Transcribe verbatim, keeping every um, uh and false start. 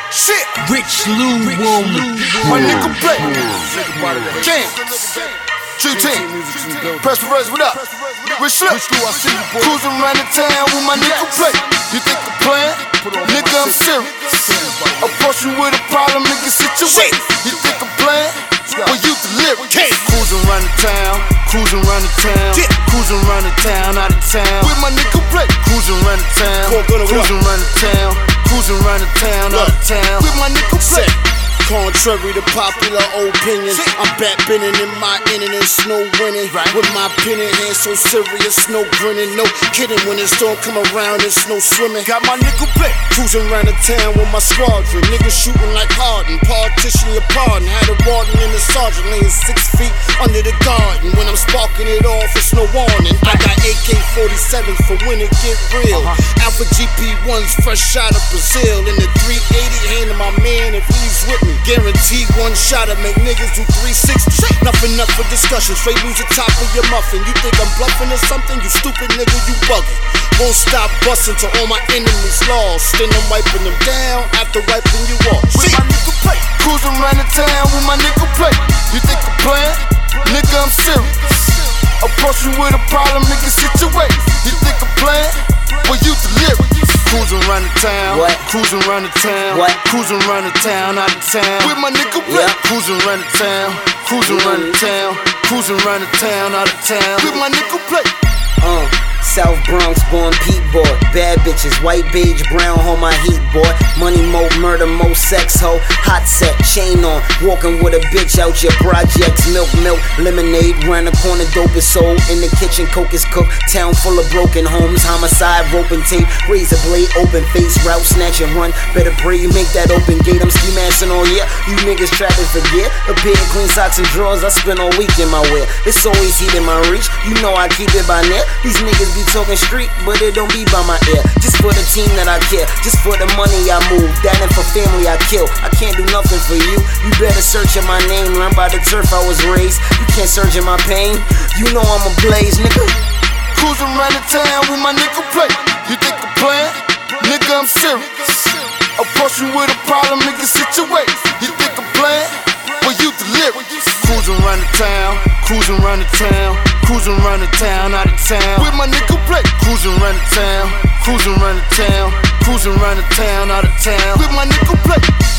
Shit. Rich Lou Woman. My nigga Play. King. Tree Team. Press for what up? Rich Lou. Cruising around the town with my nigga Play. You think I'm playing? Nigga, I'm serious. Approach you with a problem, nigga, situation. You think I'm playing? Well, you deliver. Cruising around the town, cruising around the town, cruising around the town, out of town. With my nigga Play. Cruising around the town, cruising around the town, cruising around the town, out of town. With my nigga Play. Contrary to popular opinion, I'm back bending in my inning and snow winning. With my pen in hand, so serious, no grinning, no kidding. When the storm come around, it's no swimming. Got my nigga Play. Cruising around the town with my squadron, niggas shooting like Harden. Partition your pardon, had a warden and a sergeant laying six feet under the garden. When I'm sparking it off, it's no warning. I got A K forty-sevens for when it get real. Uh-huh. Alpha G P ones fresh out of Brazil. In the three eighty, hand to my man if he's with me. Guarantee one shot to make niggas do three sixty. Nothing up for discussion, straight lose the top of your muffin. You think I'm bluffing or something? You stupid nigga, you bugging. Won't stop busting till all my enemies lost. Then I'm wiping them down after wiping you off. With my nigga Play. Cruising around the town with my nigga Play. You think I'm playing? Nigga, I'm serious. Approach you with a problem, nigga, situate. You think I'm playing? Well, you deliver. Cruising around the town, What? cruising around the town, What? cruising around the town, out of town. With my nigga Play. Yeah. Cruising around the town, cruising around the town, cruising around the town, out of town. With my nigga Play. Uh, South Bronx born Pete boy. Bad bitches, white, beige, brown, hold my heat boy. Money mo, murder mo, sex ho. Hot set, chain on. Walking with a bitch out your projects. Milk, milk, lemonade. Round the corner, dope is sold. In the kitchen, coke is cooked. Town full of broken homes. Homicide, rope and tape. Razor blade, open face, route, snatch and run. Better pray you make that open gate. I'm ski mashing all year. You niggas trapping for gear. A pair of clean socks and drawers. I spend all week in my wear. It's always heat in my reach. You know I keep it by near. These niggas be talking street, but it don't be by my ear. Just for the team that I care, just for the money I move. That and for family I kill. I can't do nothing for you. You better search in my name, learn by the turf I was raised. You can't search in my pain. You know I'm a blaze, nigga. Cruising around the town with my nigga Play. You think I'm playing? Nigga, I'm serious. Approach you with a problem, nigga, situate. You think I'm playing? Well, you deliver. Cruising around the town, cruising around the town, cruising around the town, out of town. With my nigga Play. Cruising around the town, cruising around the town, cruising around the town, out of town. With my nigga Play.